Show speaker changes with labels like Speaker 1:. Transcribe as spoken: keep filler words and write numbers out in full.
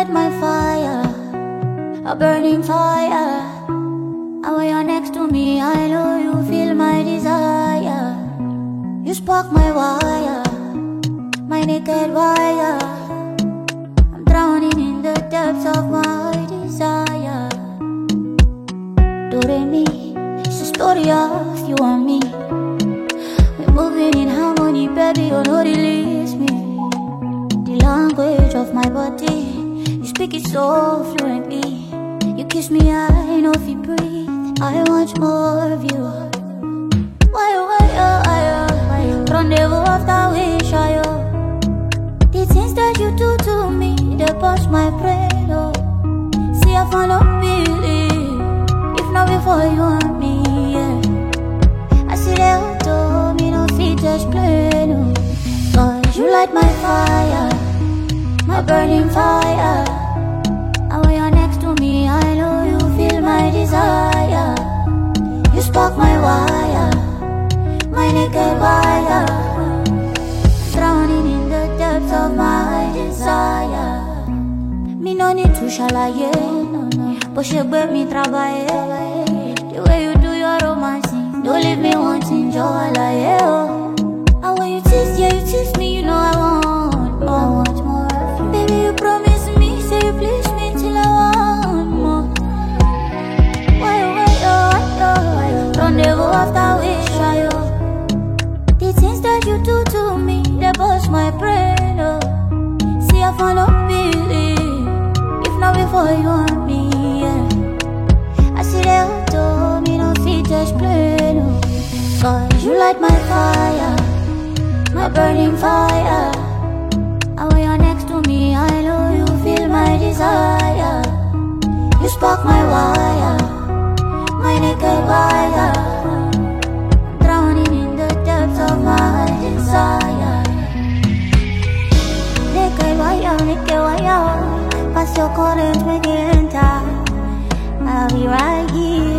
Speaker 1: light my fire, a burning fire. And when you're next to me, I know you feel my desire. You spark my wire, my naked wire. I'm drowning in the depths of my desire. Do-re-mi, it's a story of you and me. We're moving in harmony, baby, you know release me. The language of my body, you speak it so fluently. You kiss me, I know if you breathe. I want more of you. Why, why, oh, I, oh, rendezvous after wish, I, oh. The things that you do to me, they bust my brain, oh. See, I found no believe, if not before you and me, yeah. I see the auto, me no fit explain, oh. Cause you light my fire, my burning fire. And when you're next to me, I know you feel my desire. You spark my wire, my naked wire. Drowning in the depths of my desire. Me no need to shalaye, no, no. But she bet me trabaye. The way you do your romancing, don't leave me wanting joy like oh. And when you tease, yeah, you tease me, you know I want more, I want more of you. Baby, you promise me, say you please me till I want more. Why, why, oh, why, oh, rendezvous after wish, I, oh. The things that you do to me, they bust my brain, oh. See, I found no believe, if not before you and me, yeah. I see the auto, me no fit explain, oh. Cause you light my fire, my burning fire. And when you're next to me, I know you feel my desire. You spark my wire, my naked wire. I'm drowning in the depths of my desire. Naked wire, naked wire. Pass your current, make it enter. I'll be right here.